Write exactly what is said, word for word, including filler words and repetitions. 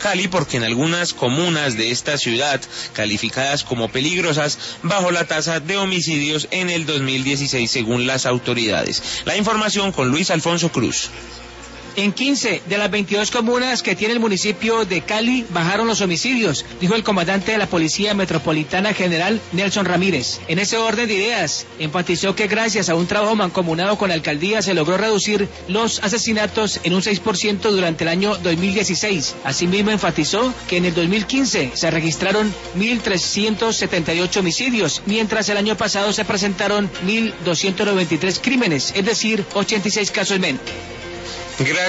Cali porque en algunas comunas de esta ciudad, calificadas como peligrosas, bajó la tasa de homicidios en el dos mil dieciséis según las autoridades. La información con Luis Alfonso Cruz. En quince de las veintidós comunas que tiene el municipio de Cali bajaron los homicidios, dijo el comandante de la Policía Metropolitana General Nelson Ramírez. En ese orden de ideas, enfatizó que gracias a un trabajo mancomunado con la alcaldía se logró reducir los asesinatos en un seis por ciento durante el año dos mil dieciséis. Asimismo, enfatizó que en el dos mil quince se registraron mil trescientos setenta y ocho homicidios, mientras el año pasado se presentaron mil doscientos noventa y tres crímenes, es decir, ochenta y seis casos menos. Gracias.